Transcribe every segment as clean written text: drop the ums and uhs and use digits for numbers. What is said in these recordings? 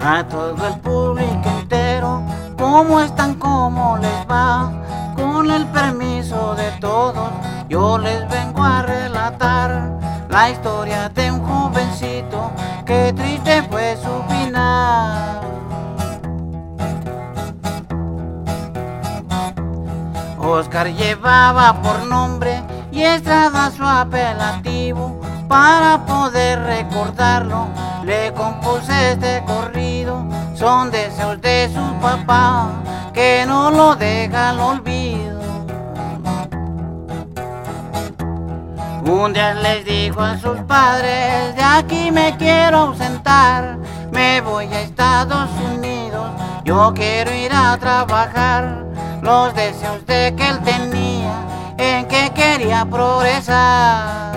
A todo el público entero, ¿cómo están? ¿Cómo les va? Con el permiso de todos, yo les vengo a relatar la historia de un jovencito que triste fue su final. Oscar llevaba por nombre y Estrada su apelativo. Para poder recordarlo, le compuse este corrido. Son deseos de su papá que no lo deja al olvido. Un día les dijo a sus padres: de aquí me quiero ausentar, me voy a Estados Unidos, yo quiero ir a trabajar. Los deseos de que él tenía, en que quería progresar.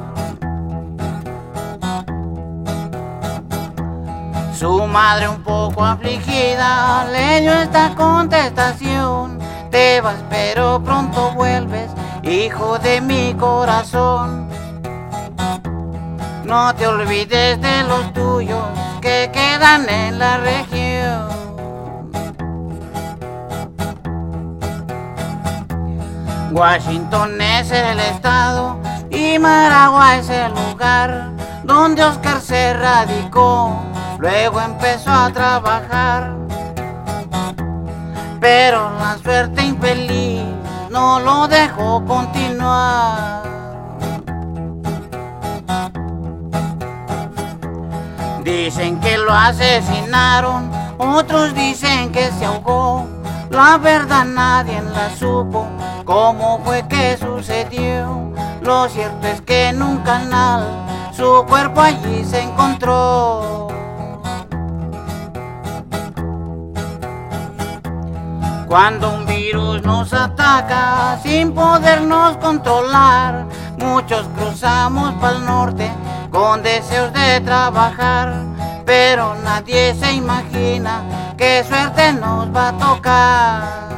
Su madre, un poco afligida, le dio esta contestación: te vas pero pronto vuelves, hijo de mi corazón. No te olvides de los tuyos que quedan en la región. Washington es el estado y Managua es el lugar donde Oscar se radicó. Luego empezó a trabajar, pero la suerte infeliz no lo dejó continuar. Dicen que lo asesinaron, otros dicen que se ahogó. La verdad nadie la supo, cómo fue que sucedió. Lo cierto es que en un canal su cuerpo allí se encontró. Cuando un virus nos ataca sin podernos controlar, muchos cruzamos para el norte con deseos de trabajar, pero nadie se imagina qué suerte nos va a tocar.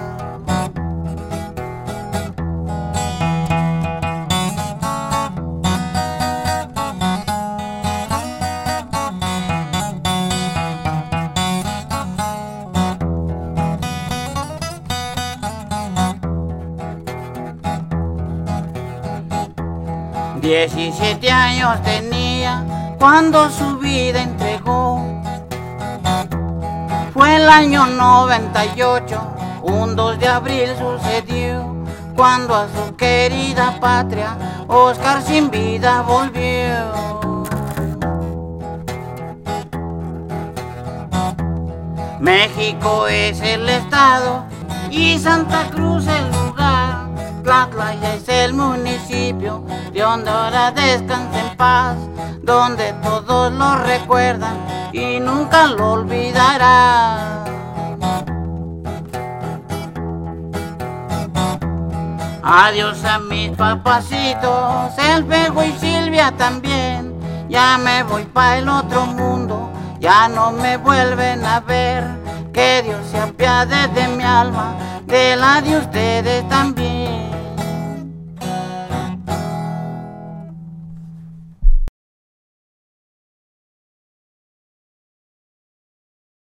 17 años tenía cuando su vida entregó. Fue el año 98, un 2 de abril sucedió, cuando a su querida patria Oscar sin vida volvió. México es el estado y Santa Cruz el lugar. Tlatlaya es el municipio de donde ahora descansa en paz, donde todos lo recuerdan y nunca lo olvidarán. Adiós a mis papacitos, el Fego y Silvia también. Ya me voy pa' el otro mundo, ya no me vuelven a ver. Que Dios se apiade de mi alma, de la de ustedes también.